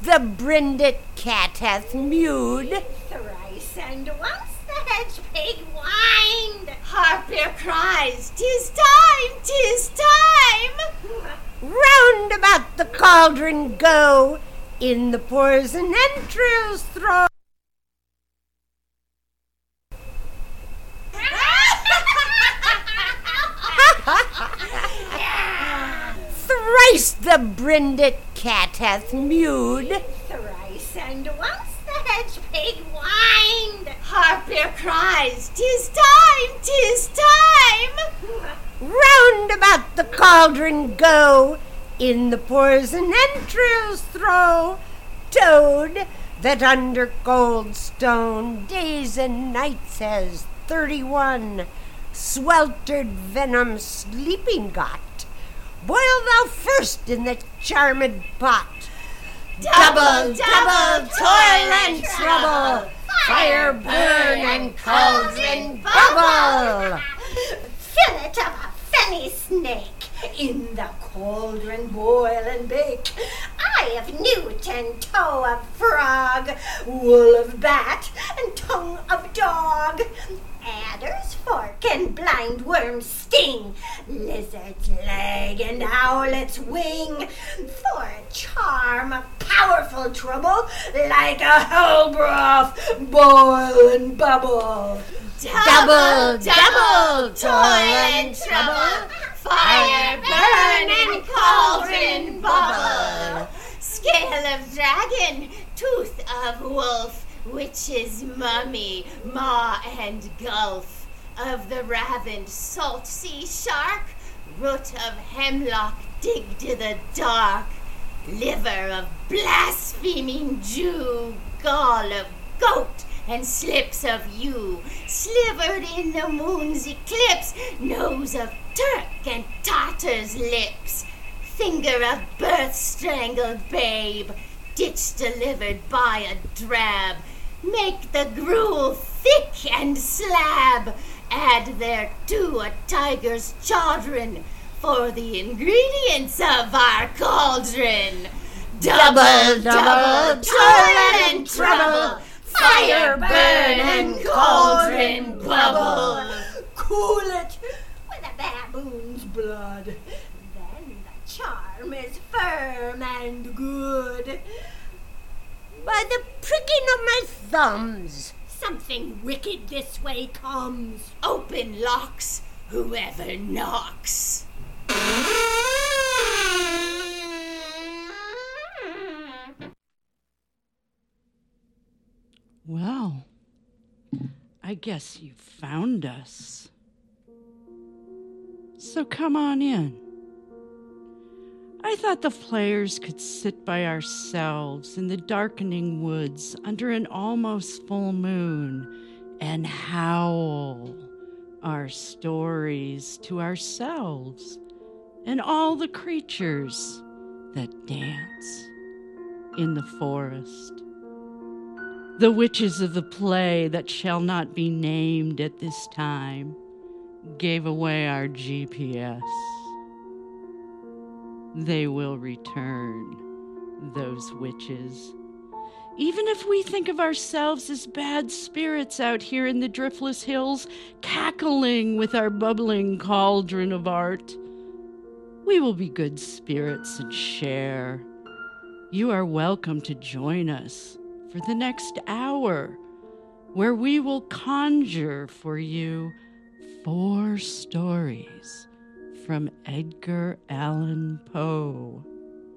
the brinded cat hath mewed. Thrice and once the hedge pig whined. Harpier cries, "'Tis time, 'tis time!" Round about the cauldron go, in the poison entrails throw. Thrice the brinded cat hath mewed. Thrice and once the hedge pig whined. Harpier cries, "'Tis time, 'tis time!" Round about the cauldron go, in the poison entrails throw. Toad, that under cold stone days and nights has 31, sweltered venom sleeping got. Boil thou first in the charmed pot. Double, double toil and trouble, fire burn and cauldron bubble. Fillet of a fenny snake, in the cauldron boil and bake. Eye of newt and toe of frog, wool of bat and tongue of dog. Adder's fork and blind worm's sting, lizard's leg and owlet's wing. For a charm of powerful trouble, like a whole broth, boil and bubble. Double, double toil and trouble, fire burn and cauldron bubble. Scale of dragon, tooth of wolf, witch's mummy, maw and gulf. Of the ravined salt sea shark, root of hemlock dig to the dark. Liver of blaspheming Jew, gall of goat and slips of yew, slivered in the moon's eclipse, nose of Turk and Tartar's lips, finger of birth-strangled babe, ditch delivered by a drab. Make the gruel thick and slab, add thereto a tiger's chaudron, for the ingredients of our cauldron. Double, double toil and trouble, fire burn and cauldron bubble. Cool it with a baboon's blood, then the charm is firm and good. By the pricking of my thumbs, Something wicked this way comes. Open locks, whoever knocks. Well, I guess you found us. So come on in. I thought the players could sit by ourselves in the darkening woods under an almost full moon and howl our stories to ourselves and all the creatures that dance in the forest. The witches of the play that shall not be named at this time gave away our GPS. They will return, those witches. Even if we think of ourselves as bad spirits out here in the driftless hills, cackling with our bubbling cauldron of art, we will be good spirits and share. You are welcome to join us for the next hour, where we will conjure for you 4 stories from Edgar Allan Poe.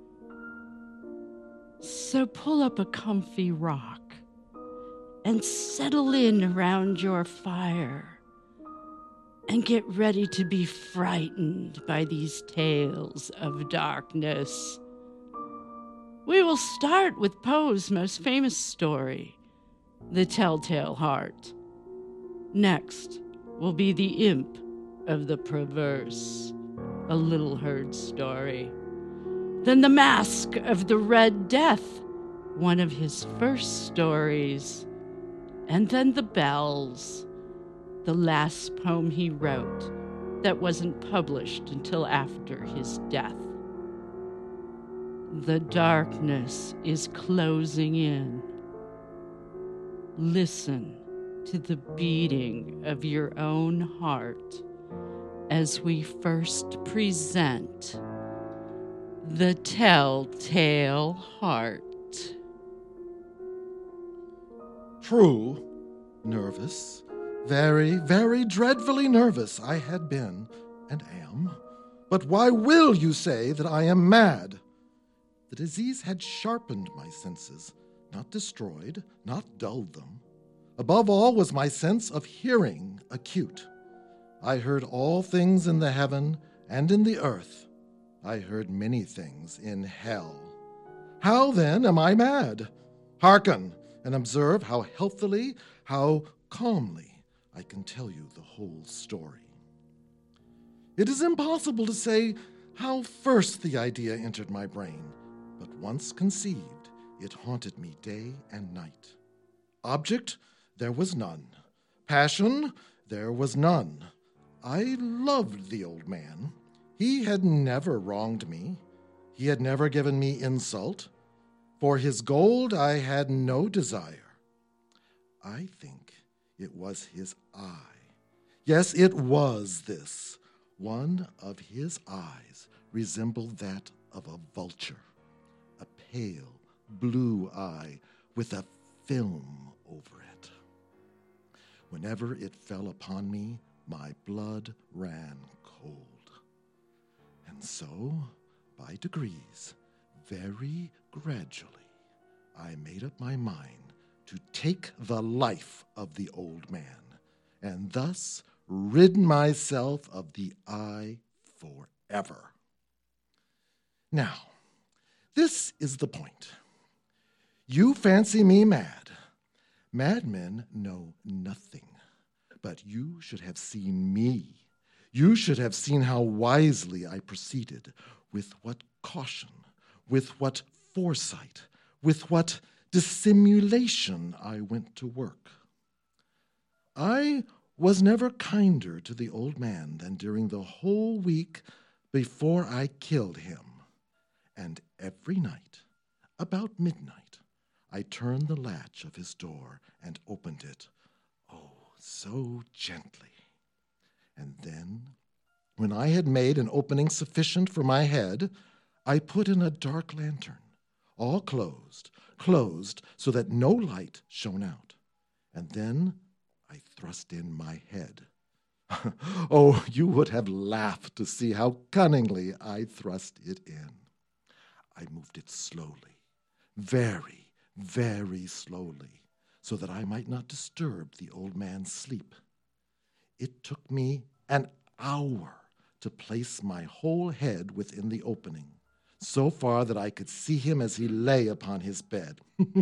So pull up a comfy rock and settle in around your fire and get ready to be frightened by these tales of darkness. We will start with Poe's most famous story, The Telltale Heart. Next will be The Imp of the Perverse, a Little Heard story. Then The Mask of the Red Death, one of his first stories. And then The Bells, the last poem he wrote that wasn't published until after his death. The darkness is closing in. Listen to the beating of your own heart as we first present the Telltale Heart. True, nervous, very, very dreadfully nervous I had been and am. But why will you say that I am mad? The disease had sharpened my senses, not destroyed, not dulled them. Above all was my sense of hearing acute. I heard all things in the heaven and in the earth. I heard many things in hell. How then am I mad? Hearken and observe how healthily, how calmly I can tell you the whole story. It is impossible to say how first the idea entered my brain, but once conceived, it haunted me day and night. Object, there was none. Passion, there was none. I loved the old man. He had never wronged me. He had never given me insult. For his gold I had no desire. I think it was his eye. Yes, it was this. One of his eyes resembled that of a vulture, a pale blue eye with a film over it. Whenever it fell upon me, my blood ran cold. And so, by degrees, very gradually, I made up my mind to take the life of the old man, and thus rid myself of the eye forever. Now, this is the point. You fancy me mad. Madmen know nothing, but you should have seen me. You should have seen how wisely I proceeded, with what caution, with what foresight, with what dissimulation I went to work. I was never kinder to the old man than during the whole week before I killed him. And every night, about midnight, I turned the latch of his door and opened it, oh, so gently. And then, when I had made an opening sufficient for my head, I put in a dark lantern, all closed so that no light shone out. And then I thrust in my head. Oh, you would have laughed to see how cunningly I thrust it in. I moved it slowly, very, very slowly, so that I might not disturb the old man's sleep. It took me an hour to place my whole head within the opening, so far that I could see him as he lay upon his bed.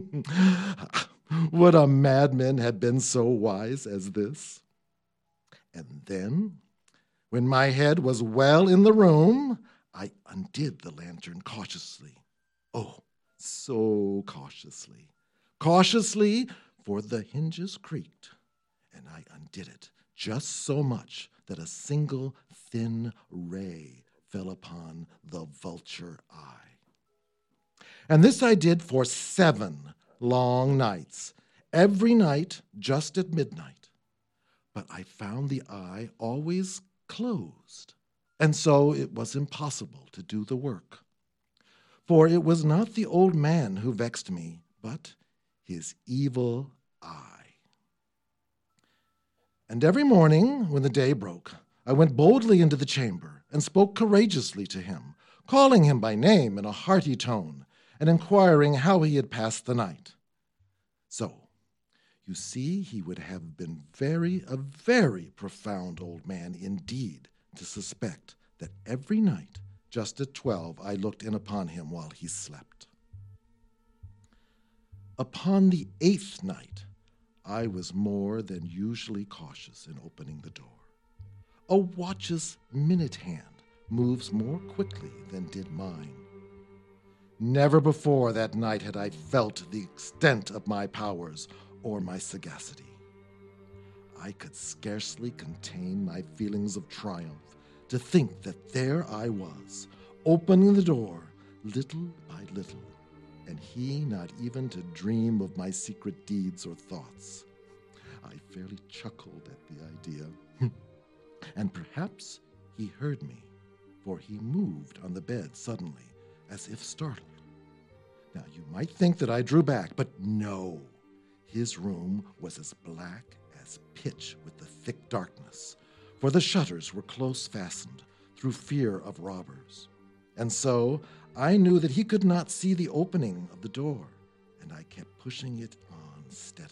Would a madman have been so wise as this? And then, when my head was well in the room, I undid the lantern cautiously. Oh, so cautiously. Cautiously, for the hinges creaked, and I undid it just so much that a single thin ray fell upon the vulture eye. And this I did for 7 long nights, every night just at midnight. But I found the eye always closed, and so it was impossible to do the work. For it was not the old man who vexed me, but his evil eye. And every morning, when the day broke, I went boldly into the chamber and spoke courageously to him, calling him by name in a hearty tone, and inquiring how he had passed the night. So, you see, he would have been a very profound old man indeed to suspect that every night, just at 12, I looked in upon him while he slept. Upon the 8th night, I was more than usually cautious in opening the door. A watch's minute hand moves more quickly than did mine. Never before that night had I felt the extent of my powers or my sagacity. I could scarcely contain my feelings of triumph to think that there I was, opening the door little by by little, and he not even to dream of my secret deeds or thoughts. I fairly chuckled at the idea. And perhaps he heard me, for he moved on the bed suddenly, as if startled. Now, you might think that I drew back, but no. His room was as black as pitch with the thick darkness, for the shutters were close fastened through fear of robbers. And so I knew that he could not see the opening of the door, and I kept pushing it on steadily.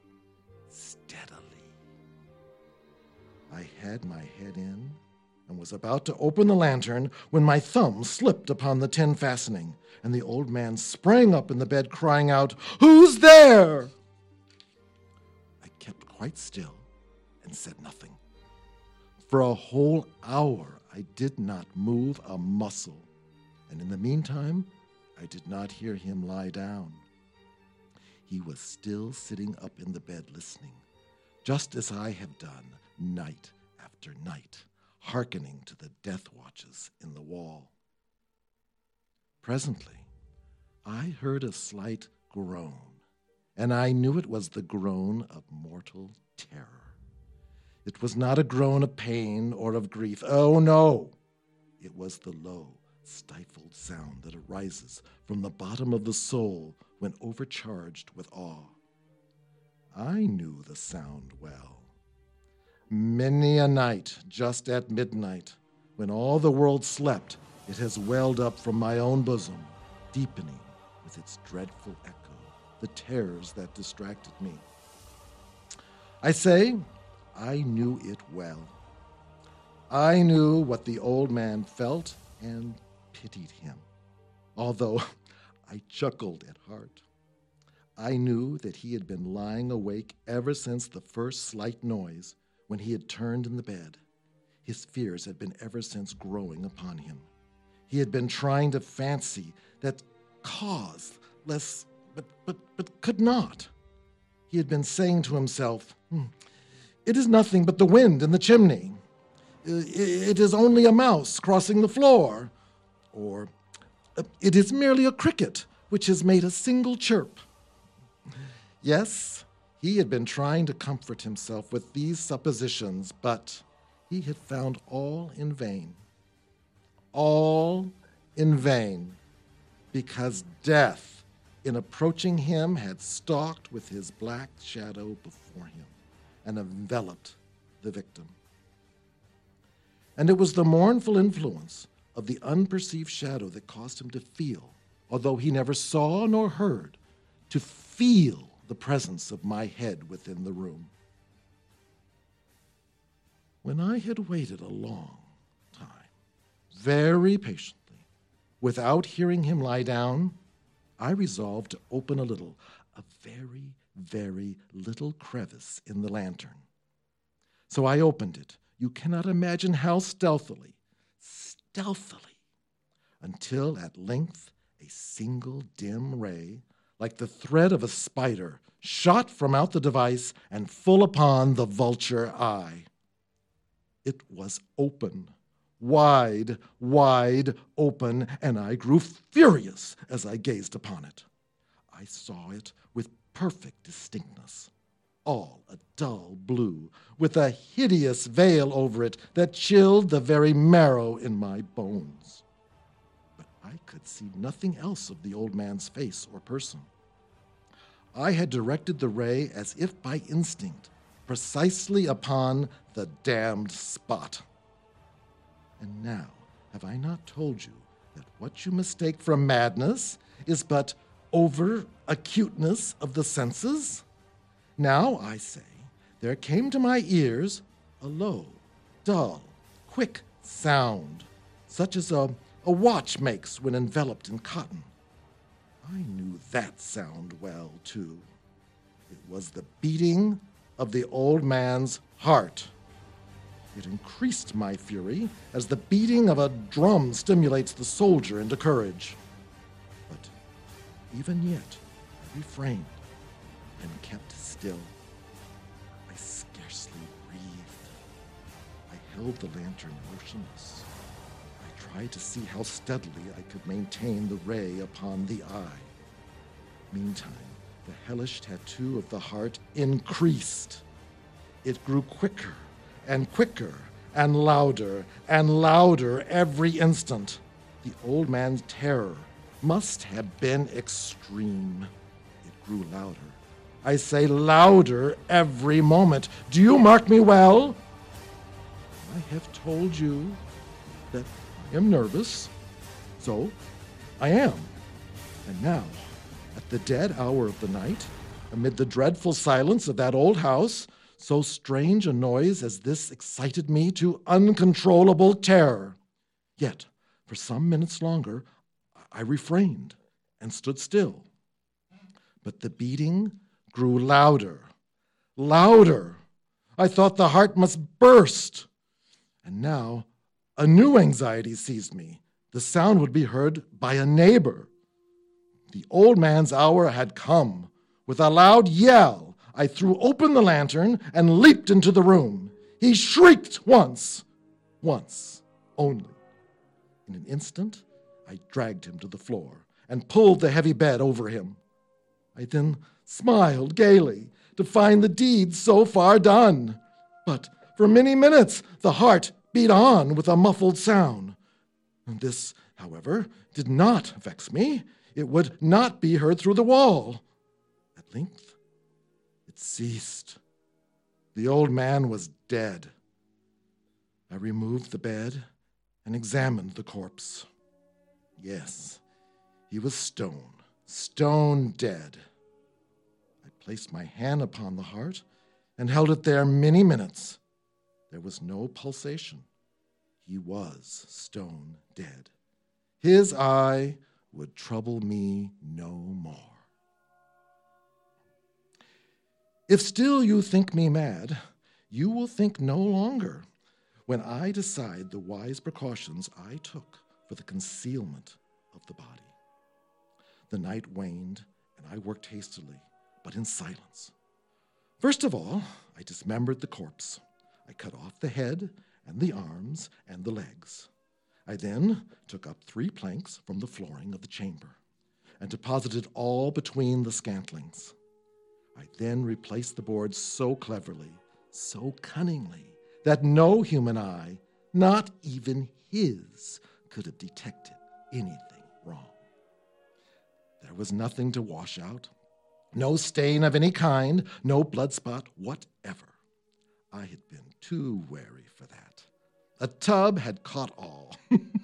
I had my head in and was about to open the lantern when my thumb slipped upon the tin fastening, and the old man sprang up in the bed crying out, "Who's there?" I kept quite still and said nothing. For a whole hour I did not move a muscle, and in the meantime I did not hear him lie down. He was still sitting up in the bed listening, just as I have done night after night, hearkening to the death watches in the wall. Presently, I heard a slight groan, and I knew it was the groan of mortal terror. It was not a groan of pain or of grief. Oh, no! It was the low, stifled sound that arises from the bottom of the soul when overcharged with awe. I knew the sound well. Many a night, just at midnight, when all the world slept, it has welled up from my own bosom, deepening with its dreadful echo the terrors that distracted me. I say, I knew it well. I knew what the old man felt and pitied him, although I chuckled at heart. I knew that he had been lying awake ever since the first slight noise, when he had turned in the bed. His fears had been ever since growing upon him. He had been trying to fancy that cause, less, but could not. He had been saying to himself, "It is nothing but the wind in the chimney. It is only a mouse crossing the floor." Or, "It is merely a cricket which has made a single chirp." Yes, he had been trying to comfort himself with these suppositions, but he had found all in vain. All in vain, because death, in approaching him, had stalked with his black shadow before him and enveloped the victim. And it was the mournful influence of the unperceived shadow that caused him to feel, although he never saw nor heard, to feel the presence of my head within the room. When I had waited a long time, very patiently, without hearing him lie down, I resolved to open a very, very little crevice in the lantern. So I opened it. You cannot imagine how stealthily, until at length a single dim ray, like the thread of a spider, shot from out the device and full upon the vulture eye. It was open, wide open, and I grew furious as I gazed upon it. I saw it with perfect distinctness, all a dull blue, with a hideous veil over it that chilled the very marrow in my bones. But I could see nothing else of the old man's face or person. I had directed the ray as if by instinct, precisely upon the damned spot. And now, have I not told you that what you mistake for madness is but over-acuteness of the senses? Now, I say, there came to my ears a low, dull, quick sound, such as a watch makes when enveloped in cotton. I knew that sound well, too. It was the beating of the old man's heart. It increased my fury as the beating of a drum stimulates the soldier into courage. But even yet, I refrained and kept still. I scarcely breathed. I held the lantern motionless. I tried to see how steadily I could maintain the ray upon the eye. Meantime, the hellish tattoo of the heart increased. It grew quicker and quicker and louder every instant. The old man's terror must have been extreme. It grew louder. I say louder every moment. Do you mark me well? I have told you that I am nervous. So I am. And now, at the dead hour of the night, amid the dreadful silence of that old house, so strange a noise as this excited me to uncontrollable terror. Yet, for some minutes longer, I refrained and stood still. But the beating grew louder. I thought the heart must burst. And now, a new anxiety seized me. The sound would be heard by a neighbor. The old man's hour had come. With a loud yell, I threw open the lantern and leaped into the room. He shrieked once only. In an instant, I dragged him to the floor and pulled the heavy bed over him. I then smiled gaily to find the deed so far done. But for many minutes, the heart beat on with a muffled sound. And this, however, did not vex me. It would not be heard through the wall. At length, it ceased. The old man was dead. I removed the bed and examined the corpse. Yes, he was stone dead. I placed my hand upon the heart and held it there many minutes. There was no pulsation. He was stone dead. His eye would trouble me no more. If still you think me mad, you will think no longer when I decide the wise precautions I took for the concealment of the body. The night waned, and I worked hastily, but in silence. First of all, I dismembered the corpse. I cut off the head and the arms and the legs. I then took up 3 planks from the flooring of the chamber and deposited all between the scantlings. I then replaced the boards so cleverly, so cunningly, that no human eye, not even his, could have detected anything wrong. There was nothing to wash out, no stain of any kind, no blood spot whatever. I had been too wary for that. A tub had caught all.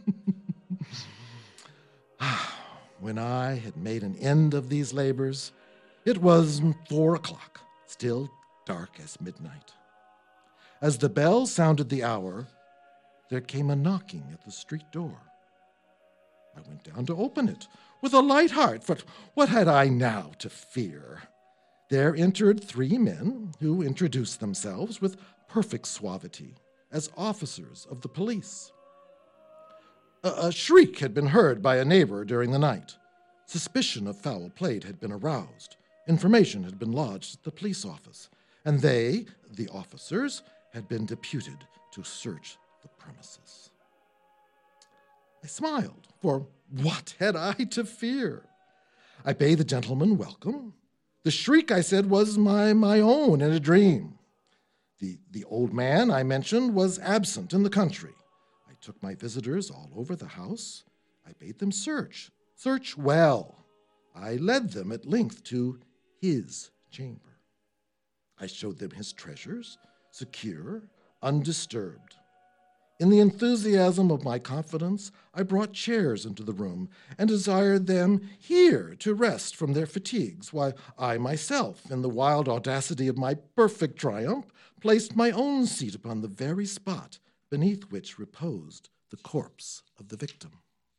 When I had made an end of these labors, it was 4 o'clock, still dark as midnight. As the bell sounded the hour, there came a knocking at the street door. I went down to open it with a light heart, for what had I now to fear? There entered 3 men who introduced themselves with perfect suavity as officers of the police. A shriek had been heard by a neighbor during the night. Suspicion of foul play had been aroused. Information had been lodged at the police office, and they, the officers, had been deputed to search the premises. I smiled, for what had I to fear? I bade the gentleman welcome. The shriek, I said, was my own in a dream. The old man I mentioned was absent in the country. I took my visitors all over the house. I bade them search well. I led them at length to his chamber. I showed them his treasures, secure, undisturbed. In the enthusiasm of my confidence, I brought chairs into the room and desired them here to rest from their fatigues, while I myself, in the wild audacity of my perfect triumph, placed my own seat upon the very spot beneath which reposed the corpse of the victim.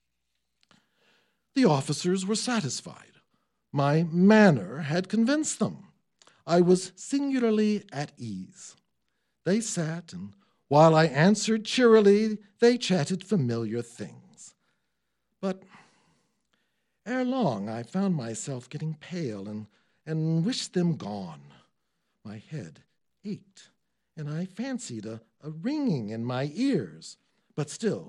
The officers were satisfied. My manner had convinced them. I was singularly at ease. They sat, and while I answered cheerily, they chatted familiar things. But ere long, I found myself getting pale and wished them gone. My head ached, and I fancied a ringing in my ears. But still,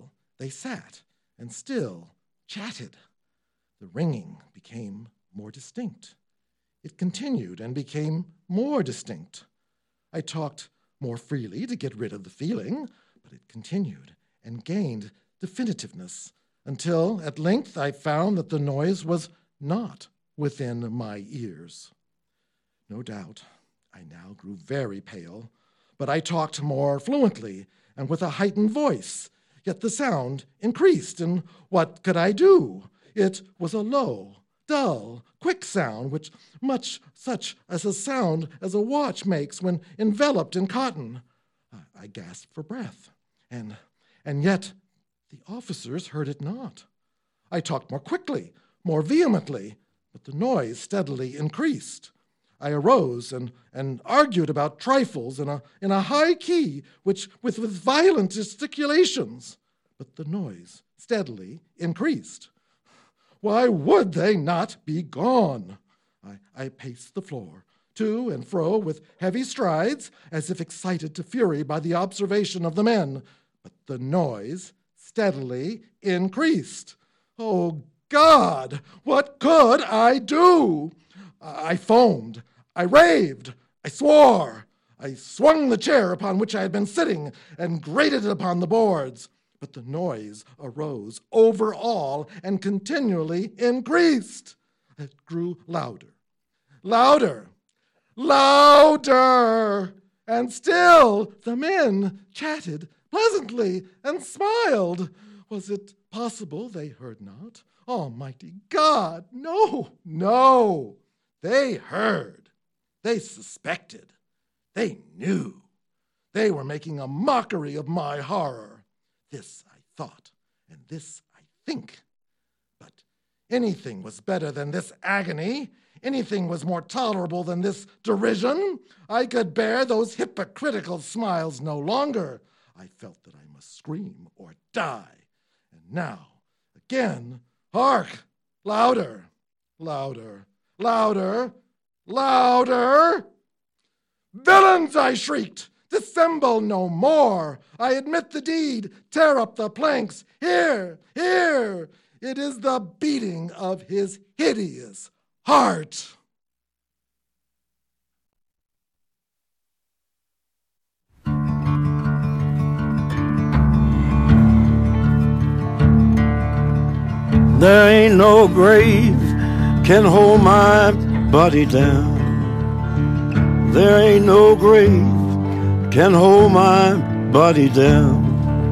They sat and still chatted. The ringing became more distinct. It continued and became more distinct. I talked more freely to get rid of the feeling, but it continued and gained definitiveness until at length I found that the noise was not within my ears. No doubt, I now grew very pale, but I talked more fluently and with a heightened voice, yet the sound increased, and what could I do? It was a low, dull, quick sound, which much such as a sound as a watch makes when enveloped in cotton. I gasped for breath, and yet the officers heard it not. I talked more quickly, more vehemently, but the noise steadily increased. I arose and argued about trifles in a high key, with violent gesticulations, but the noise steadily increased. Why would they not be gone? I paced the floor, to and fro with heavy strides, as if excited to fury by the observation of the men, but the noise steadily increased. Oh, God, what could I do? I foamed, I raved, I swore. I swung the chair upon which I had been sitting and grated it upon the boards. But the noise arose over all and continually increased. It grew louder, louder, louder, and still the men chatted pleasantly and smiled. Was it possible they heard not? Almighty God, no. They heard. They suspected. They knew. They were making a mockery of my horror. This I thought, and this I think. But anything was better than this agony. Anything was more tolerable than this derision. I could bear those hypocritical smiles no longer. I felt that I must scream or die. And now, again, hark! Louder, louder, louder, louder! Villains, I shrieked! Dissemble no more. I admit the deed. Tear up the planks. Here. It is the beating of his hideous heart. There ain't no grave can hold my body down. There ain't no grave can hold my body down.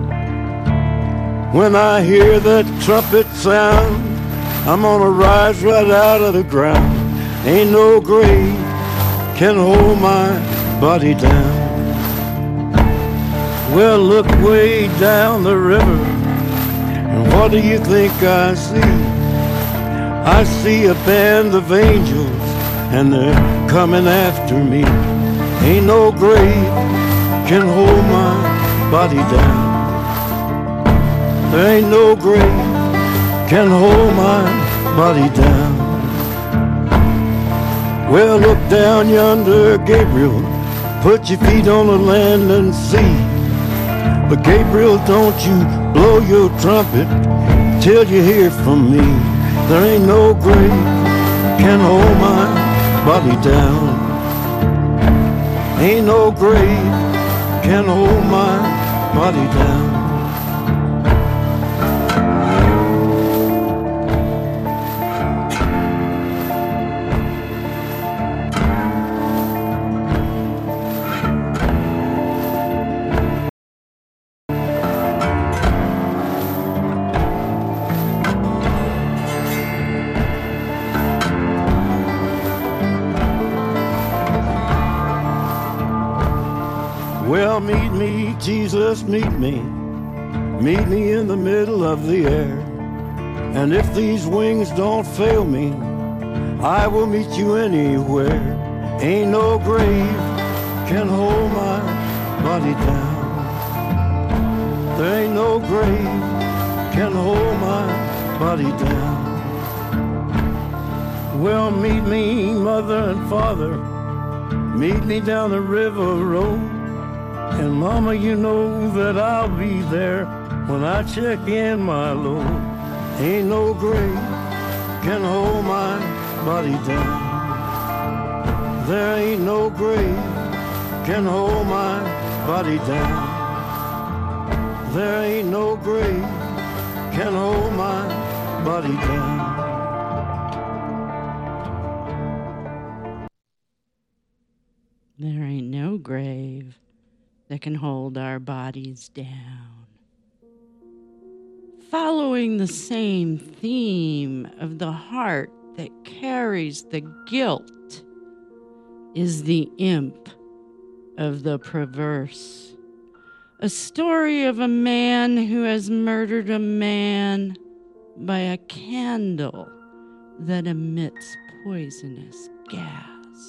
When I hear that trumpet sound, I'm gonna rise right out of the ground. Ain't no grave can hold my body down. Well, look way down the river, and what do you think I see? I see a band of angels, and they're coming after me. Ain't no grave can hold my body down. There ain't no grave can hold my body down. Well, look down yonder, Gabriel. Put your feet on the land and see. But Gabriel, don't you blow your trumpet till you hear from me. There ain't no grave can hold my body down. Ain't no grave can hold my body down. Well, meet me, Jesus, meet me. Meet me in the middle of the air. And if these wings don't fail me, I will meet you anywhere. Ain't no grave can hold my body down. There ain't no grave can hold my body down. Well, meet me, mother and father. Meet me down the river road. And mama, you know that I'll be there When I check in, my Lord, ain't no grave can hold my body down. There ain't no grave can hold my body down. There ain't no grave can hold my body down. There ain't no grave that can hold our bodies down. Following the same theme of the heart that carries the guilt is the imp of the perverse. A story of a man who has murdered a man by a candle that emits poisonous gas.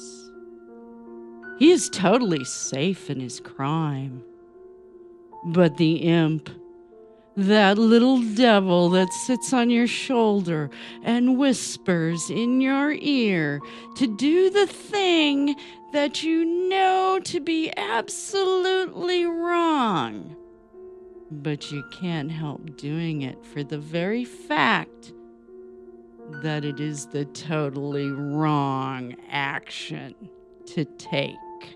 He is totally safe in his crime. But the imp, that little devil that sits on your shoulder and whispers in your ear to do the thing that you know to be absolutely wrong, but you can't help doing it for the very fact that it is the totally wrong action to take.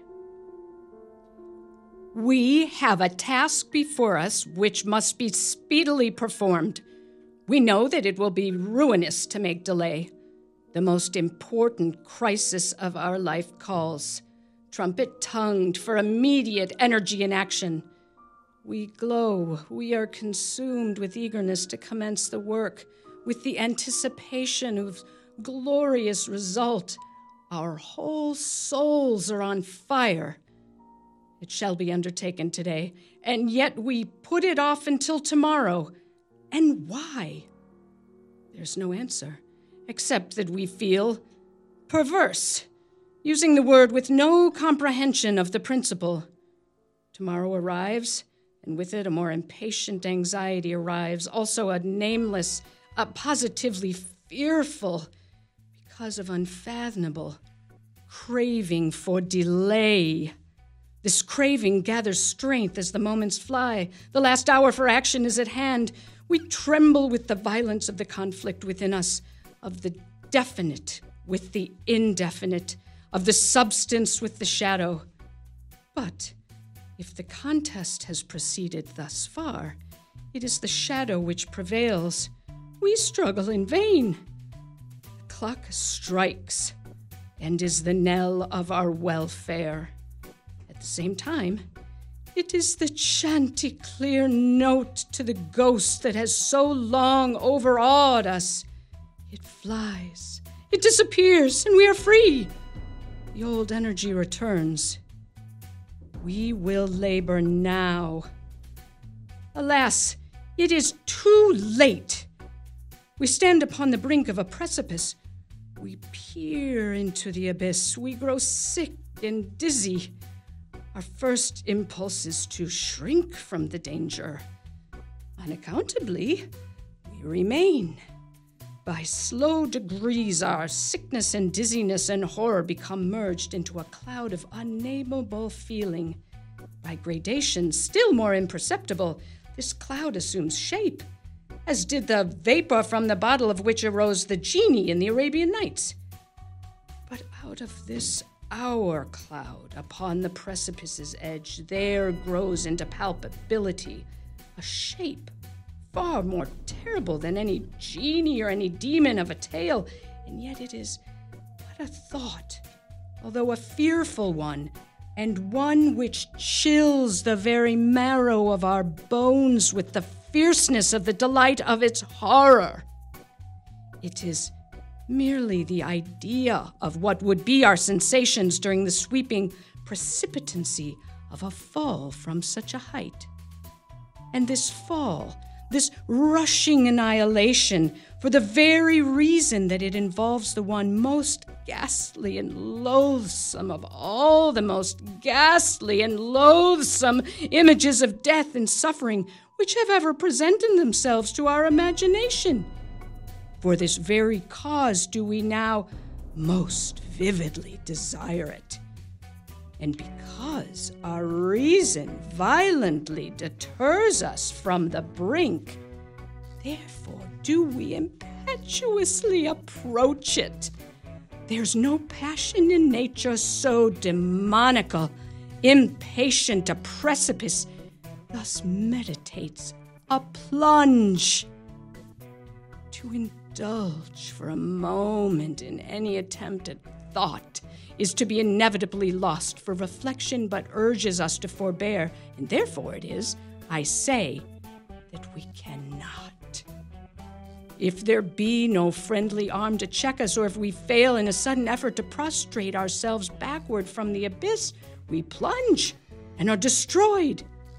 We have a task before us which must be speedily performed. We know that it will be ruinous to make delay. The most important crisis of our life calls, trumpet-tongued for immediate energy and action. We glow, we are consumed with eagerness to commence the work, with the anticipation of glorious result. Our whole souls are on fire. It shall be undertaken today, and yet we put it off until tomorrow. And why? There's no answer, except that we feel perverse, using the word with no comprehension of the principle. Tomorrow arrives, and with it a more impatient anxiety arrives, also a nameless, a positively fearful, because of unfathomable craving for delay. This craving gathers strength as the moments fly. The last hour for action is at hand. We tremble with the violence of the conflict within us, of the definite with the indefinite, of the substance with the shadow. But if the contest has proceeded thus far, it is the shadow which prevails. We struggle in vain. The clock strikes and is the knell of our welfare. At the same time, it is the chanticleer note to the ghost that has so long overawed us. It flies, it disappears, and we are free. The old energy returns. We will labor now. Alas, it is too late. We stand upon the brink of a precipice. We peer into the abyss. We grow sick and dizzy. Our first impulse is to shrink from the danger. Unaccountably, we remain. By slow degrees, our sickness and dizziness and horror become merged into a cloud of unnameable feeling. By gradation, still more imperceptible, this cloud assumes shape, as did the vapor from the bottle of which arose the genie in the Arabian Nights. But out of this our cloud upon the precipice's edge, there grows into palpability a shape far more terrible than any genie or any demon of a tale, and yet it is but a thought, although a fearful one, and one which chills the very marrow of our bones with the fierceness of the delight of its horror. It is merely the idea of what would be our sensations during the sweeping precipitancy of a fall from such a height. And this fall, this rushing annihilation, for the very reason that it involves the one most ghastly and loathsome of all the most ghastly and loathsome images of death and suffering which have ever presented themselves to our imagination. For this very cause do we now most vividly desire it. And because our reason violently deters us from the brink, therefore do we impetuously approach it. There's no passion in nature so demoniacal, impatient a precipice, thus meditates a plunge. To indulge for a moment in any attempt at thought is to be inevitably lost for reflection, but urges us to forbear, and therefore it is, I say, that we cannot. If there be no friendly arm to check us, or if we fail in a sudden effort to prostrate ourselves backward from the abyss, we plunge and are destroyed.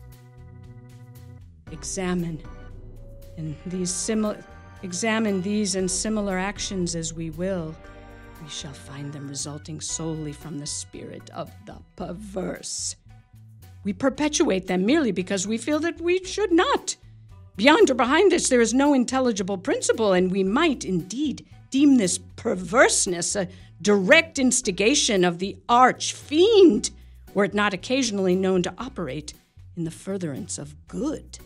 Examine these and similar actions as we will, we shall find them resulting solely from the spirit of the perverse. We perpetuate them merely because we feel that we should not. Beyond or behind this, there is no intelligible principle, and we might indeed deem this perverseness a direct instigation of the arch-fiend, were it not occasionally known to operate in the furtherance of good.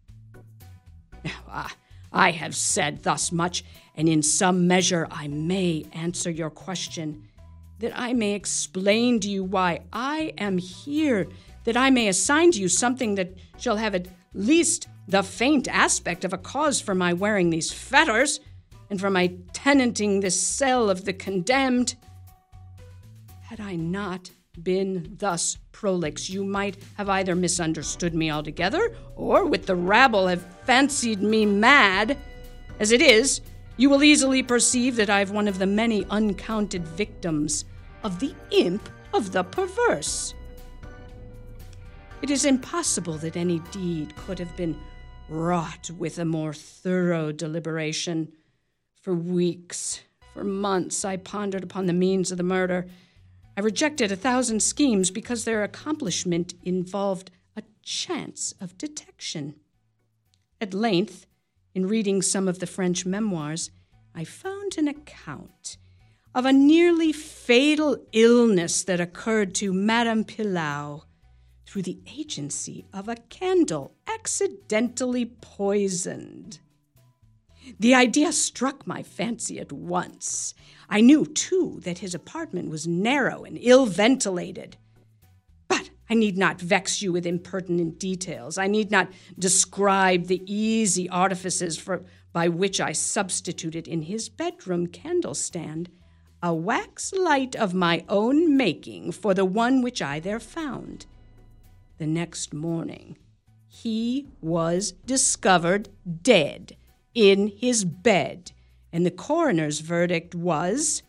Now, I have said thus much, and in some measure I may answer your question, that I may explain to you why I am here, that I may assign to you something that shall have at least the faint aspect of a cause for my wearing these fetters, and for my tenanting this cell of the condemned. Had I not been thus prolix, you might have either misunderstood me altogether, or with the rabble have fancied me mad. As it is, you will easily perceive that I have one of the many uncounted victims of the imp of the perverse. It is impossible that any deed could have been wrought with a more thorough deliberation. For weeks, for months, I pondered upon the means of the murder. I rejected 1,000 schemes because their accomplishment involved a chance of detection. At length, in reading some of the French memoirs, I found an account of a nearly fatal illness that occurred to Madame Pilau through the agency of a candle accidentally poisoned. The idea struck my fancy at once. I knew, too, that his apartment was narrow and ill-ventilated. But I need not vex you with impertinent details. I need not describe the easy artifices by which I substituted in his bedroom candle-stand a wax light of my own making for the one which I there found. The next morning, he was discovered dead in his bed, and the coroner's verdict was,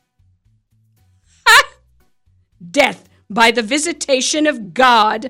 death by the visitation of God.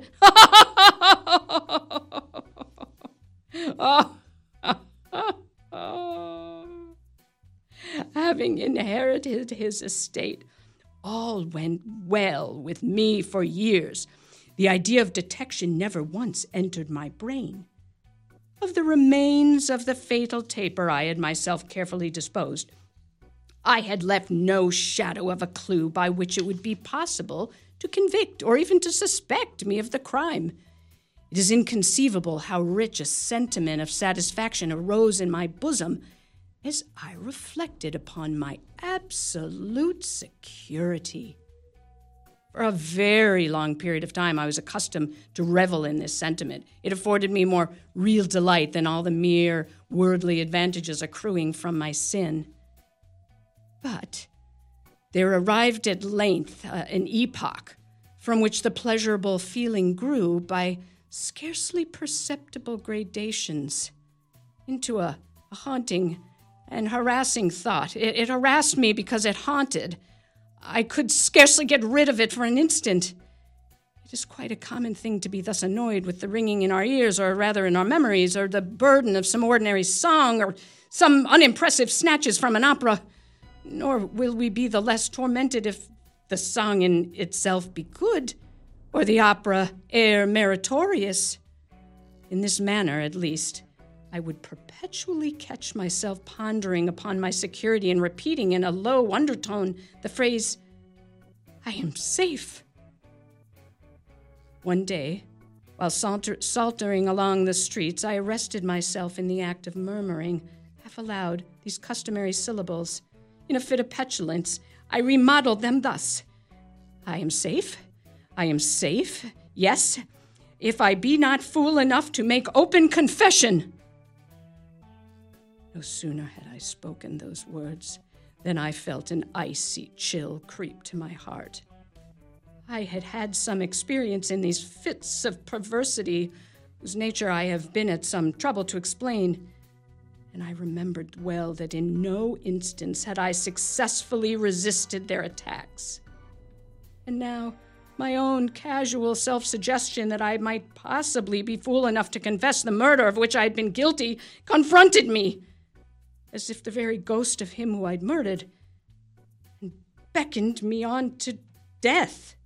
Having inherited his estate, all went well with me for years. The idea of detection never once entered my brain. Of the remains of the fatal taper I had myself carefully disposed, I had left no shadow of a clue by which it would be possible to convict or even to suspect me of the crime. It is inconceivable how rich a sentiment of satisfaction arose in my bosom as I reflected upon my absolute security. For a very long period of time, I was accustomed to revel in this sentiment. It afforded me more real delight than all the mere worldly advantages accruing from my sin. But there arrived at length an epoch from which the pleasurable feeling grew by scarcely perceptible gradations into a haunting and harassing thought. It harassed me because it haunted. I could scarcely get rid of it for an instant. It is quite a common thing to be thus annoyed with the ringing in our ears, or rather in our memories, or the burden of some ordinary song, or some unimpressive snatches from an opera. Nor will we be the less tormented if the song in itself be good, or the opera air meritorious. In this manner, at least, I would perpetually catch myself pondering upon my security and repeating in a low undertone the phrase, "I am safe." One day, while sauntering along the streets, I arrested myself in the act of murmuring, half aloud, these customary syllables. In a fit of petulance, I remodeled them thus. I am safe. I am safe. Yes, if I be not fool enough to make open confession. No sooner had I spoken those words than I felt an icy chill creep to my heart. I had had some experience in these fits of perversity, whose nature I have been at some trouble to explain, and I remembered well that in no instance had I successfully resisted their attacks. And now, my own casual self-suggestion that I might possibly be fool enough to confess the murder of which I had been guilty confronted me, as if the very ghost of him who I'd murdered, and beckoned me on to death.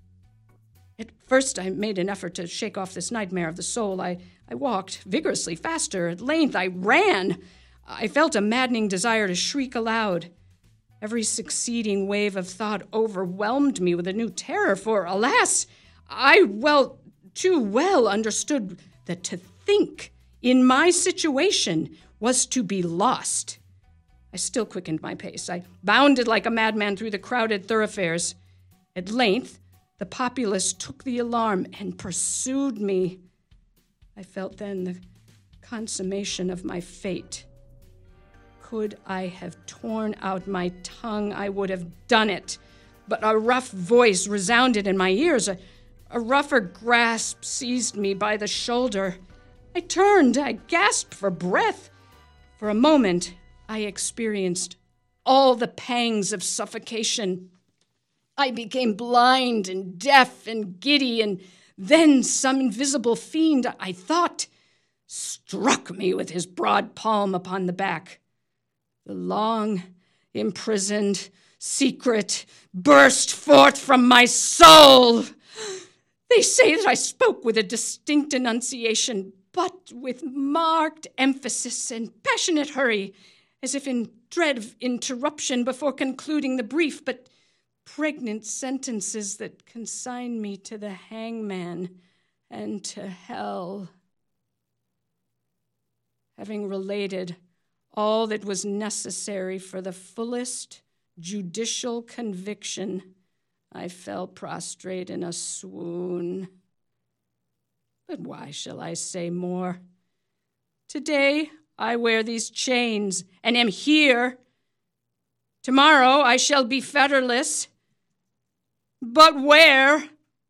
At first I made an effort to shake off this nightmare of the soul. I walked vigorously faster. At length I ran. I felt a maddening desire to shriek aloud. Every succeeding wave of thought overwhelmed me with a new terror, for, alas, I too well understood that to think in my situation was to be lost. I still quickened my pace. I bounded like a madman through the crowded thoroughfares. At length, the populace took the alarm and pursued me. I felt then the consummation of my fate. Could I have torn out my tongue, I would have done it. But a rough voice resounded in my ears. A rougher grasp seized me by the shoulder. I turned. I gasped for breath. For a moment, I experienced all the pangs of suffocation. I became blind and deaf and giddy, and then some invisible fiend, I thought, struck me with his broad palm upon the back. The long, imprisoned secret burst forth from my soul. They say that I spoke with a distinct enunciation, but with marked emphasis and passionate hurry, as if in dread of interruption before concluding the brief but pregnant sentences that consign me to the hangman and to hell. Having related all that was necessary for the fullest judicial conviction, I fell prostrate in a swoon. But why shall I say more? Today I wear these chains and am here. Tomorrow I shall be fetterless. But where?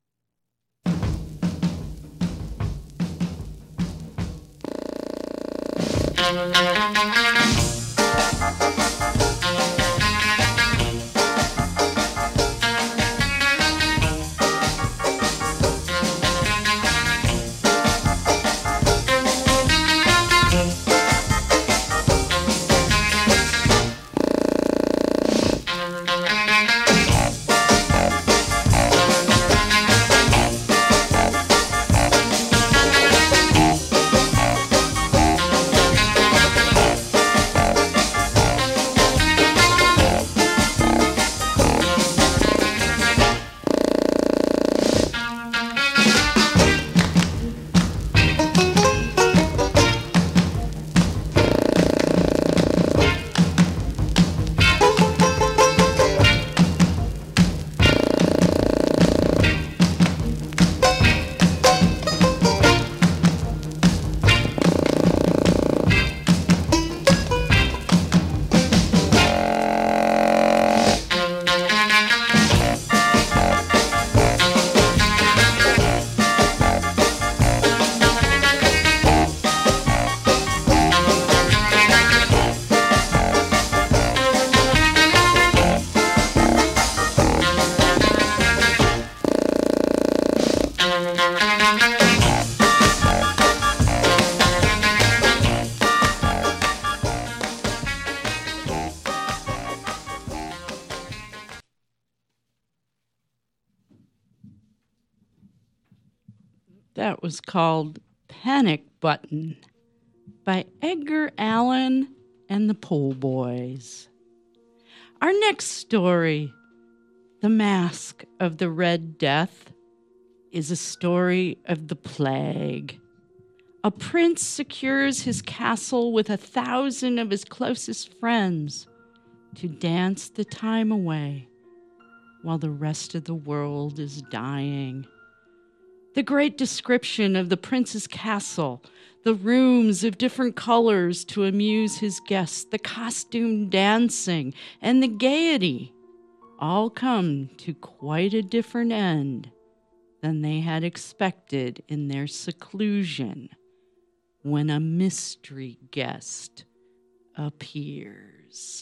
That was called Panic Button by Edgar Allan and the Po' Boys. Our next story, The Mask of the Red Death, is a story of the plague. A prince secures his castle with 1,000 of his closest friends to dance the time away while the rest of the world is dying. The great description of the prince's castle, the rooms of different colors to amuse his guests, the costume dancing, and the gaiety all come to quite a different end than they had expected in their seclusion when a mystery guest appears.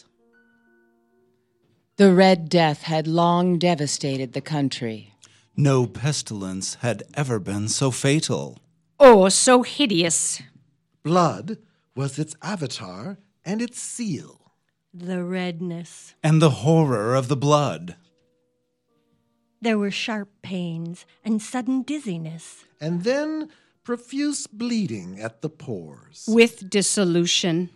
The Red Death had long devastated the country. No pestilence had ever been so fatal. Or so hideous. Blood was its avatar and its seal. The redness. And the horror of the blood. There were sharp pains and sudden dizziness. And then profuse bleeding at the pores. With dissolution.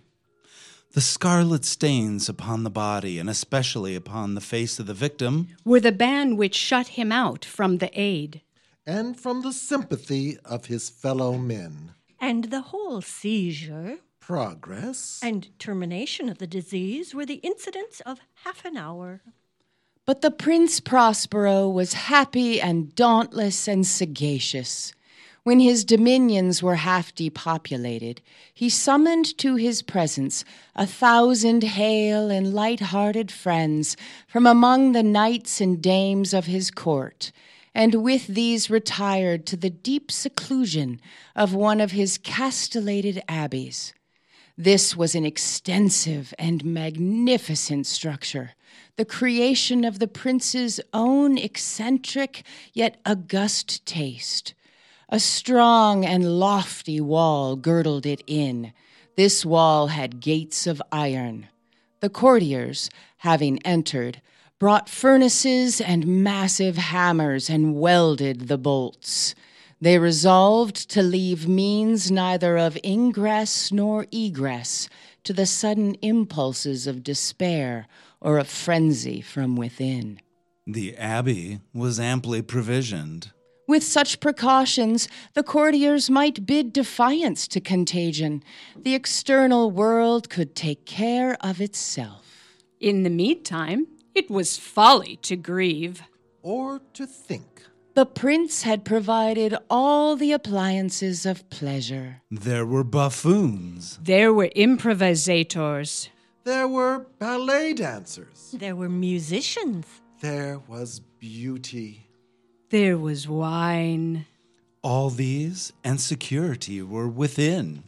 The scarlet stains upon the body, and especially upon the face of the victim, were the ban which shut him out from the aid. And from the sympathy of his fellow men. And the whole seizure, progress, and termination of the disease were the incidents of half an hour. But the Prince Prospero was happy and dauntless and sagacious. When his dominions were half depopulated, he summoned to his presence 1,000 hale and light-hearted friends from among the knights and dames of his court, and with these retired to the deep seclusion of one of his castellated abbeys. This was an extensive and magnificent structure, the creation of the prince's own eccentric yet august taste. A strong and lofty wall girdled it in. This wall had gates of iron. The courtiers, having entered, brought furnaces and massive hammers and welded the bolts. They resolved to leave means neither of ingress nor egress to the sudden impulses of despair or of frenzy from within. The abbey was amply provisioned. With such precautions, the courtiers might bid defiance to contagion. The external world could take care of itself. In the meantime, it was folly to grieve. Or to think. The prince had provided all the appliances of pleasure. There were buffoons. There were improvisators. There were ballet dancers. There were musicians. There was beauty. There was wine. All these and security were within.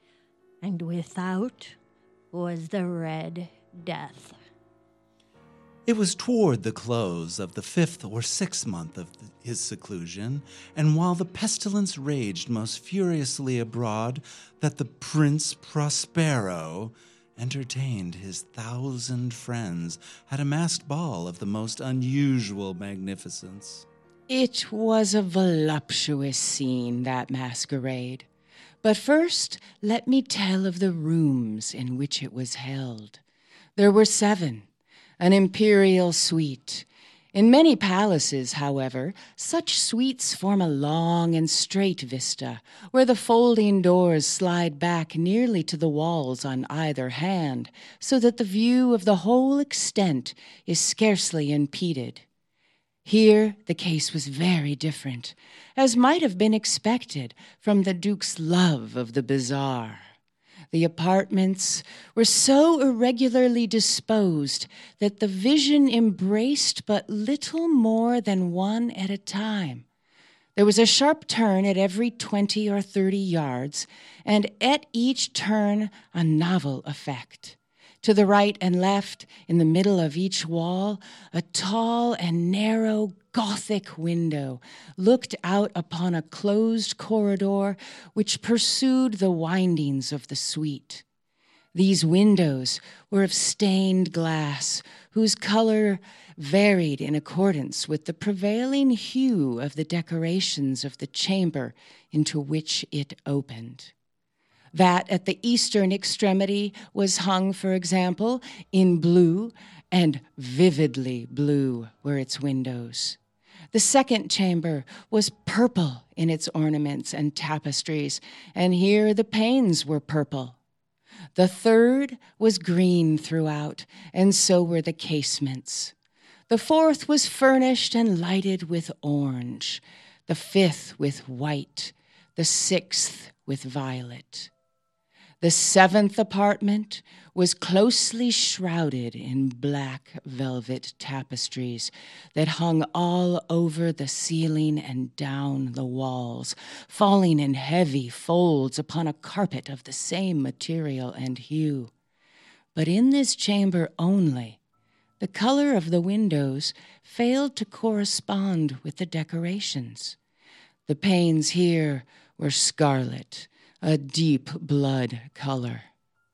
And without was the Red Death. It was toward the close of the 5th or 6th month of his seclusion, and while the pestilence raged most furiously abroad, that the Prince Prospero entertained his 1,000 friends at a masked ball of the most unusual magnificence. It was a voluptuous scene, that masquerade. But first, let me tell of the rooms in which it was held. There were 7, an imperial suite. In many palaces, however, such suites form a long and straight vista, where the folding doors slide back nearly to the walls on either hand, so that the view of the whole extent is scarcely impeded. Here the case was very different, as might have been expected from the Duke's love of the bizarre. The apartments were so irregularly disposed that the vision embraced but little more than one at a time. There was a sharp turn at every 20 or 30 yards, and at each turn a novel effect. To the right and left, in the middle of each wall, a tall and narrow Gothic window looked out upon a closed corridor which pursued the windings of the suite. These windows were of stained glass, whose color varied in accordance with the prevailing hue of the decorations of the chamber into which it opened. That at the eastern extremity was hung, for example, in blue, and vividly blue were its windows. The second chamber was purple in its ornaments and tapestries, and here the panes were purple. The third was green throughout, and so were the casements. The fourth was furnished and lighted with orange, the fifth with white, the sixth with violet. The seventh apartment was closely shrouded in black velvet tapestries that hung all over the ceiling and down the walls, falling in heavy folds upon a carpet of the same material and hue. But in this chamber only, the color of the windows failed to correspond with the decorations. The panes here were scarlet, a deep blood color.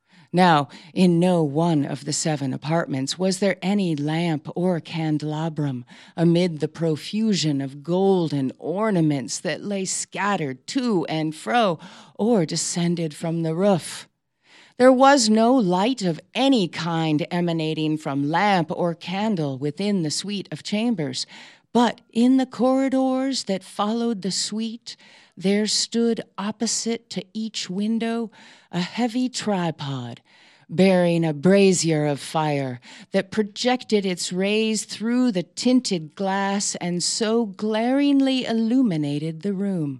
Now, in no one of the 7 apartments was there any lamp or candelabrum amid the profusion of golden ornaments that lay scattered to and fro or descended from the roof. There was no light of any kind emanating from lamp or candle within the suite of chambers, but in the corridors that followed the suite, there stood opposite to each window a heavy tripod bearing a brazier of fire that projected its rays through the tinted glass and so glaringly illuminated the room.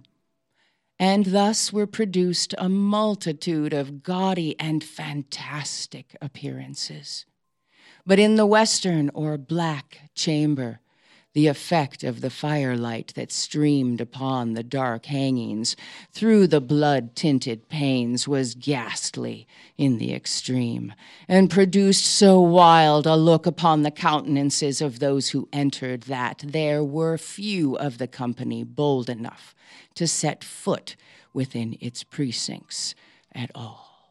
And thus were produced a multitude of gaudy and fantastic appearances. But in the western or black chamber, the effect of the firelight that streamed upon the dark hangings through the blood-tinted panes was ghastly in the extreme, and produced so wild a look upon the countenances of those who entered that there were few of the company bold enough to set foot within its precincts at all.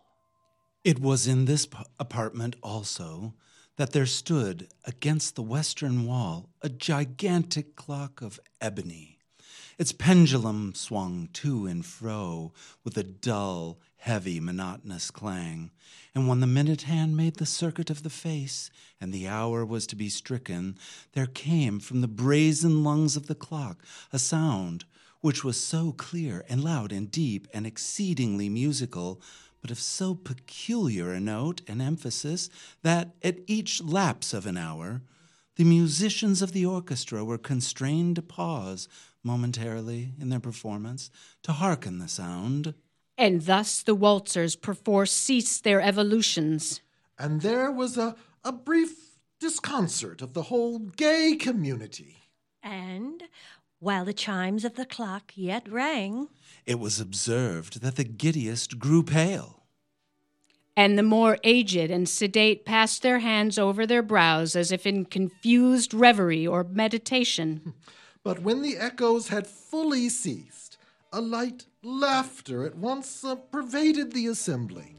It was in this apartment also that there stood against the western wall a gigantic clock of ebony. Its pendulum swung to and fro with a dull, heavy, monotonous clang, and when the minute hand made the circuit of the face and the hour was to be stricken, there came from the brazen lungs of the clock a sound which was so clear and loud and deep and exceedingly musical, but of so peculiar a note and emphasis that at each lapse of an hour, the musicians of the orchestra were constrained to pause momentarily in their performance to hearken the sound. And thus the waltzers perforce ceased their evolutions. And there was a brief disconcert of the whole gay community. And while the chimes of the clock yet rang, it was observed that the giddiest grew pale. And the more aged and sedate passed their hands over their brows as if in confused reverie or meditation. But when the echoes had fully ceased, a light laughter at once pervaded the assembly.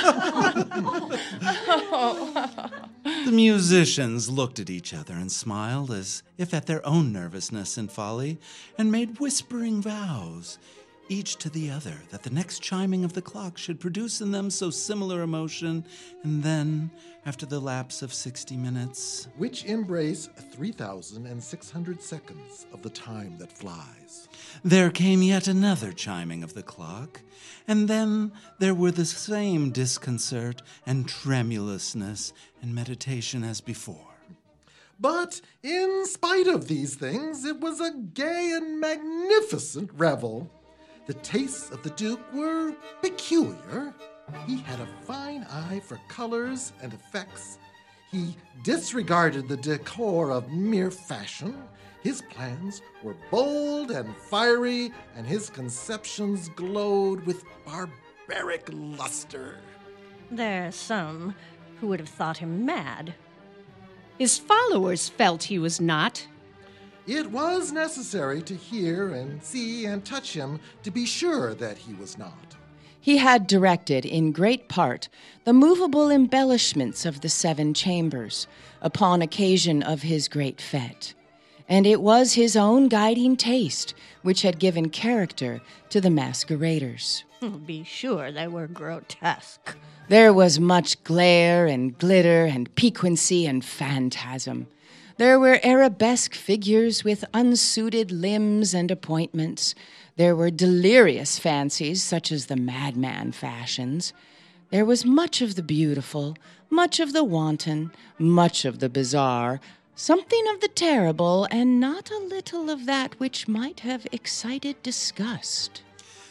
The musicians looked at each other and smiled as if at their own nervousness and folly, and made whispering vows, each to the other, that the next chiming of the clock should produce in them so similar emotion, and then, after the lapse of 60 minutes, which embrace 3,600 seconds of the time that flies, there came yet another chiming of the clock, and then there were the same disconcert and tremulousness and meditation as before. But in spite of these things, it was a gay and magnificent revel. The tastes of the Duke were peculiar. He had a fine eye for colors and effects. He disregarded the decor of mere fashion. His plans were bold and fiery, and his conceptions glowed with barbaric luster. there are some who would have thought him mad. His followers felt he was not. It was necessary to hear and see and touch him to be sure that he was not. He had directed, in great part, the movable embellishments of the 7 chambers upon occasion of his great fête, and it was his own guiding taste which had given character to the masqueraders. Be sure they were grotesque. There was much glare and glitter and piquancy and phantasm, There were arabesque figures with unsuited limbs and appointments. There were delirious fancies, such as the madman fashions. There was much of the beautiful, much of the wanton, much of the bizarre, something of the terrible, and not a little of that which might have excited disgust.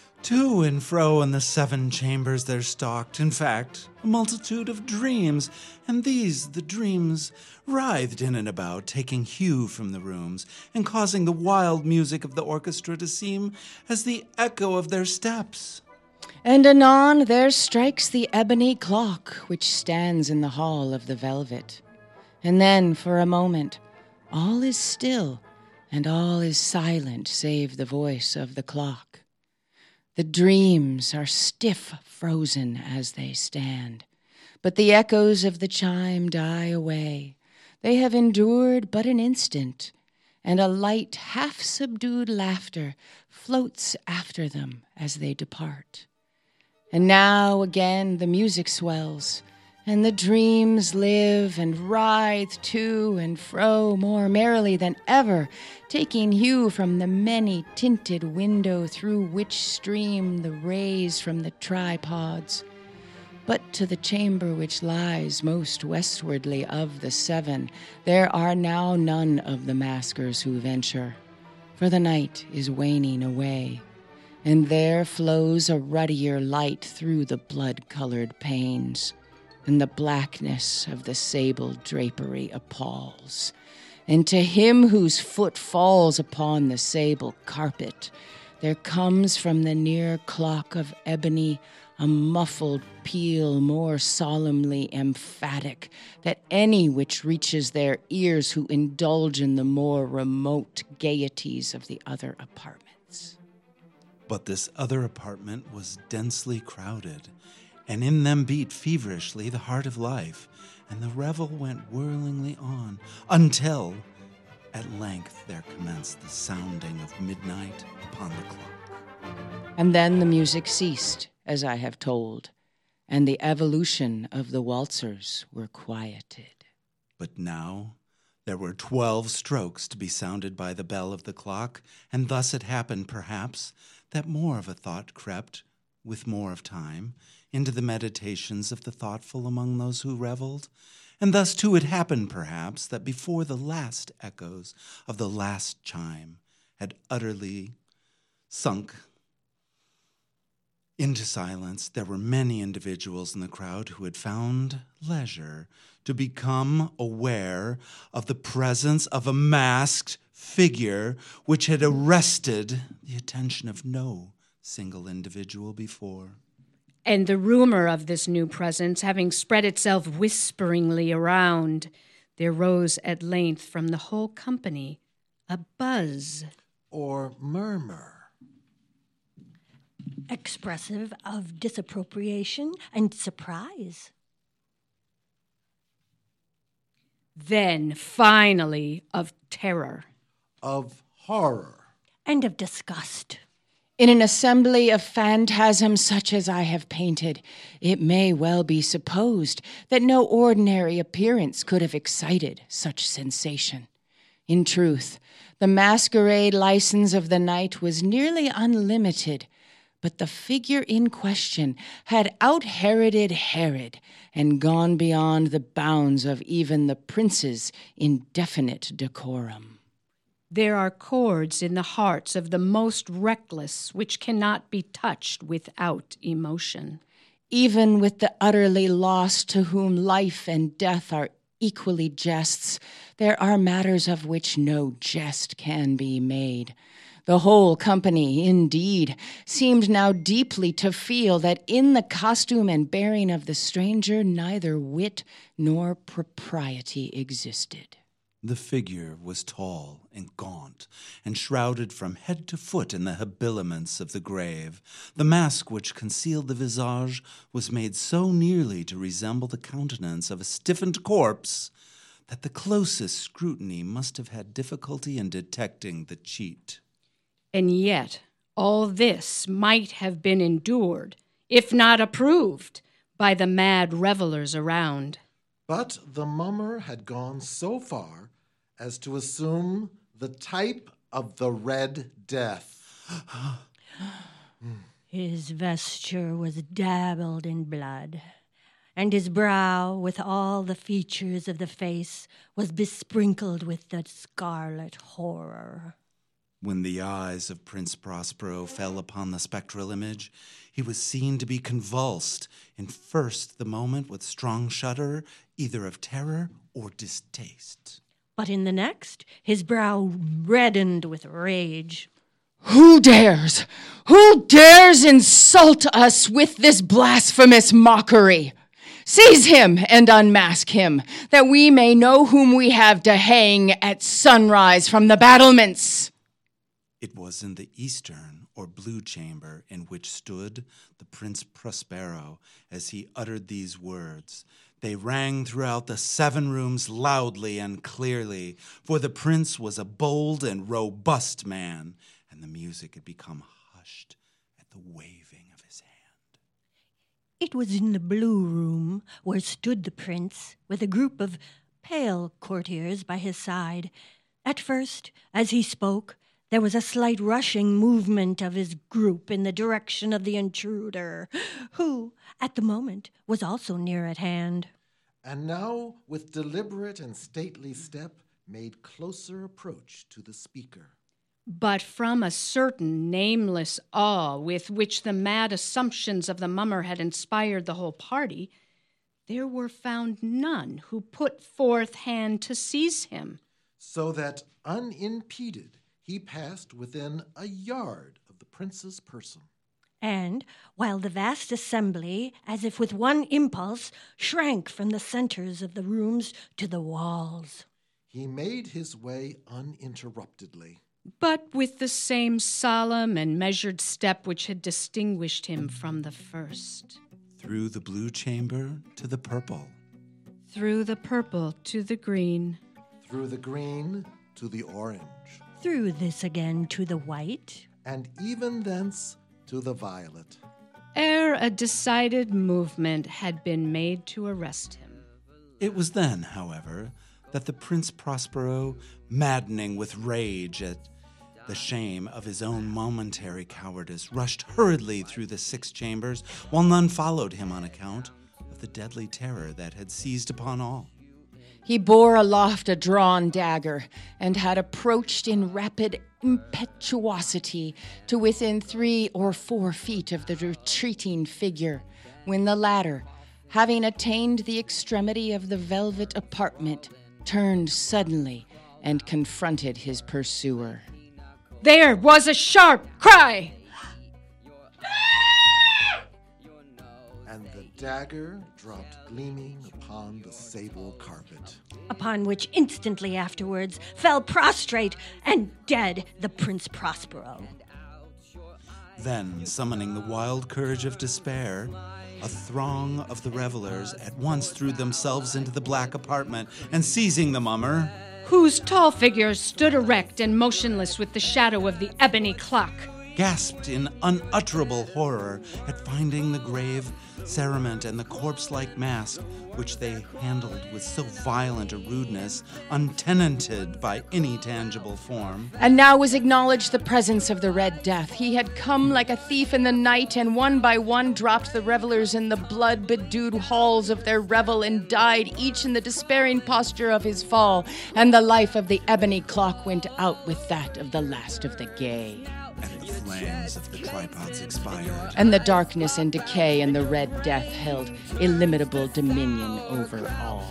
To and fro in the 7 chambers there stalked, in fact, a multitude of dreams, and these, the dreams, writhed in and about, taking hue from the rooms, and causing the wild music of the orchestra to seem as the echo of their steps. And anon there strikes the ebony clock which stands in the hall of the velvet. And then, for a moment, all is still, and all is silent save the voice of the clock. The dreams are stiff frozen as they stand, but the echoes of the chime die away. They have endured but an instant, and a light, half-subdued laughter floats after them as they depart. And now again the music swells, and the dreams live and writhe to and fro more merrily than ever, taking hue from the many-tinted window through which stream the rays from the tripods. But to the chamber which lies most westwardly of the 7, there are now none of the maskers who venture, for the night is waning away, and there flows a ruddier light through the blood-colored panes, and the blackness of the sable drapery appalls. And to him whose foot falls upon the sable carpet, there comes from the near clock of ebony a muffled peal more solemnly emphatic than any which reaches their ears who indulge in the more remote gaieties of the other apartments. But this other apartment was densely crowded, and in them beat feverishly the heart of life, and the revel went whirlingly on, until at length there commenced the sounding of midnight upon the clock. And then the music ceased, as I have told, and the evolution of the waltzers were quieted. But now there were 12 strokes to be sounded by the bell of the clock, and thus it happened, perhaps, that more of a thought crept, with more of time, into the meditations of the thoughtful among those who reveled, and thus too it happened, perhaps, that before the last echoes of the last chime had utterly sunk into silence, there were many individuals in the crowd who had found leisure to become aware of the presence of a masked figure which had arrested the attention of no single individual before. And the rumor of this new presence having spread itself whisperingly around, there rose at length from the whole company a buzz or murmur, expressive of disapprobation and surprise. Then, finally, of terror, of horror, and of disgust. In an assembly of phantasms such as I have painted, it may well be supposed that no ordinary appearance could have excited such sensation. In truth, the masquerade license of the night was nearly unlimited, but the figure in question had out-Heroded Herod and gone beyond the bounds of even the prince's indefinite decorum. There are chords in the hearts of the most reckless which cannot be touched without emotion. Even with the utterly lost to whom life and death are equally jests, there are matters of which no jest can be made. The whole company, indeed, seemed now deeply to feel that in the costume and bearing of the stranger neither wit nor propriety existed. The figure was tall and gaunt, and shrouded from head to foot in the habiliments of the grave. The mask which concealed the visage was made so nearly to resemble the countenance of a stiffened corpse that the closest scrutiny must have had difficulty in detecting the cheat. And yet all this might have been endured, if not approved, by the mad revelers around. But the mummer had gone so far as to assume the type of the Red Death. His vesture was dabbled in blood, and his brow, with all the features of the face, was besprinkled with the scarlet horror. When the eyes of Prince Prospero fell upon the spectral image, he was seen to be convulsed in first the moment with strong shudder, either of terror or distaste. But in the next, his brow reddened with rage. Who dares insult us with this blasphemous mockery? Seize him and unmask him, that we may know whom we have to hang at sunrise from the battlements. It was in the eastern or blue chamber in which stood the Prince Prospero as he uttered these words. They rang throughout the 7 rooms loudly and clearly, for the prince was a bold and robust man, and the music had become hushed at the waving of his hand. It was in the blue room where stood the prince, with a group of pale courtiers by his side. At first, as he spoke, there was a slight rushing movement of his group in the direction of the intruder, who, at the moment, was also near at hand. And now, with deliberate and stately step, made closer approach to the speaker. But from a certain nameless awe with which the mad assumptions of the mummer had inspired the whole party, there were found none who put forth hand to seize him. So that, unimpeded, he passed within a yard of the prince's person. And, while the vast assembly, as if with one impulse, shrank from the centers of the rooms to the walls, he made his way uninterruptedly, but with the same solemn and measured step which had distinguished him from the first. Through the blue chamber to the purple. Through the purple to the green. Through the green to the orange. Through this again to the white. And even thence to the violet. Ere a decided movement had been made to arrest him. It was then, however, that the Prince Prospero, maddening with rage at the shame of his own momentary cowardice, rushed hurriedly through the 6 chambers, while none followed him on account of the deadly terror that had seized upon all. He bore aloft a drawn dagger, and had approached in rapid impetuosity to within 3 or 4 feet of the retreating figure, when the latter, having attained the extremity of the velvet apartment, turned suddenly and confronted his pursuer. There was a sharp cry, and the dagger dropped gleaming upon the sable carpet, upon which instantly afterwards fell prostrate and dead the Prince Prospero. Then, summoning the wild courage of despair, a throng of the revelers at once threw themselves into the black apartment, and seizing the mummer, whose tall figure stood erect and motionless with the shadow of the ebony clock, gasped in unutterable horror at finding the grave cerement and the corpse-like mask, which they handled with so violent a rudeness, untenanted by any tangible form. And now was acknowledged the presence of the Red Death. He had come like a thief in the night, and one by one dropped the revelers in the blood-bedewed halls of their revel, and died each in the despairing posture of his fall, and the life of the ebony clock went out with that of the last of the gay. And the flames of the tripods expired. And the darkness and decay and the Red Death held illimitable dominion over all.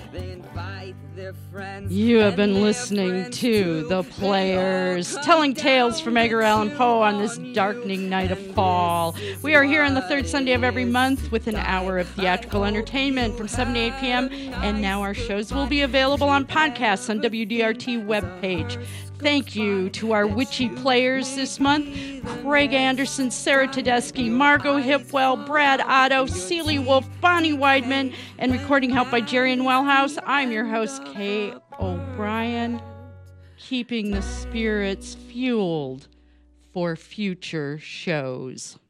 You have been listening to The Players, telling tales from Edgar Allan Poe on this darkening night of fall. We are here on the 3rd Sunday of every month with an hour of theatrical entertainment from 7 to 8 p.m. And now our shows will be available on podcasts on WDRT webpage. Thank you to our witchy players this month: Craig Anderson, Sarah Tedeschi, Margot Hipwell, Brad Otto, Celie Wolf, Bonnie Weidman, and recording help by Jerry and Wellhouse. I'm your host, Kay O'Brien, keeping the spirits fueled for future shows.